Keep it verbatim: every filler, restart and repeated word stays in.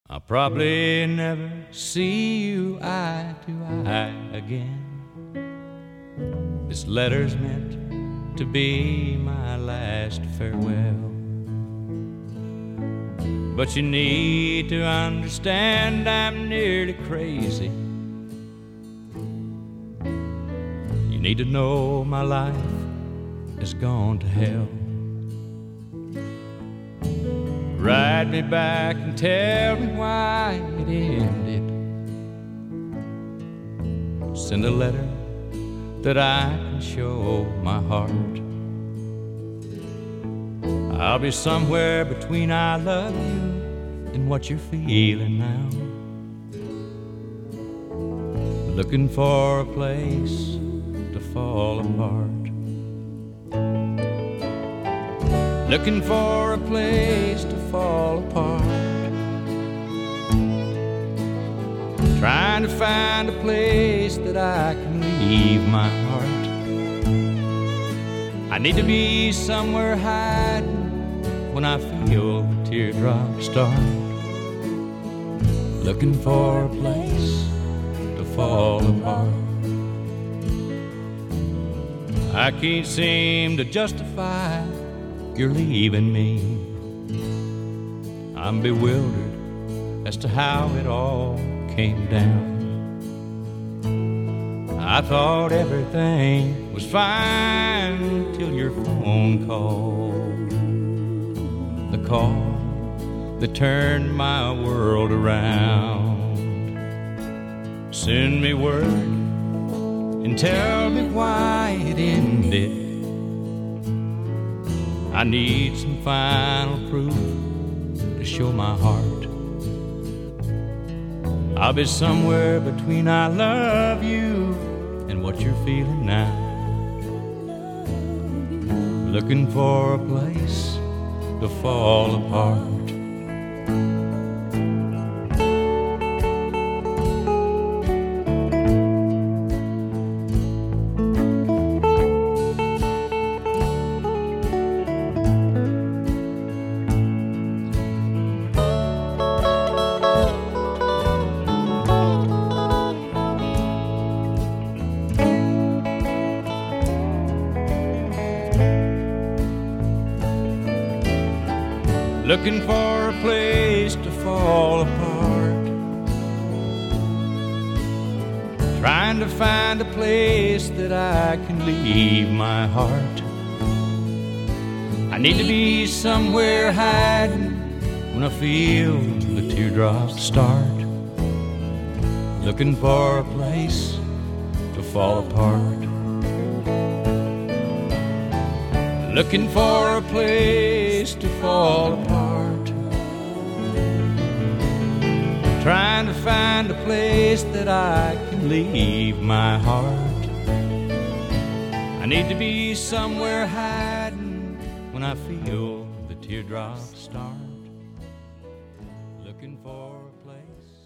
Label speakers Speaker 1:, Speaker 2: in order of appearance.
Speaker 1: I'll probably never see you eye to eye again. This letter's meant to be my last farewell. But you need to understand I'm nearly crazy. You need to know my life has gone to hell. Write me back and tell me why it ended. Send a letter that I can show my heart. I'll be somewhere between I love you and what you're feeling now. Looking for a place to fall apart. Looking for a place to fall apart. Trying to find a place that I can leave my heart. I need to be somewhere hiding when I feel the teardrops start. Looking for a place to fall apart. I can't seem to justify you're leaving me. I'm bewildered as to how it all came down. I thought everything was fine till your phone called. The call that turned my world around. Send me word and tell me why it ended. I need some final proof to show my heart. I'll be somewhere between I love you and what you're feeling now. Looking for a place to fall apart. Looking for a place to fall apart. Trying to find a place that I can leave my heart. I need to be somewhere hiding when I feel the teardrops start. Looking for a place to fall apart. Looking for a place to fall apart. Trying to find a place that I can leave my heart. I need to be somewhere hiding when I feel the teardrops start. Looking for a place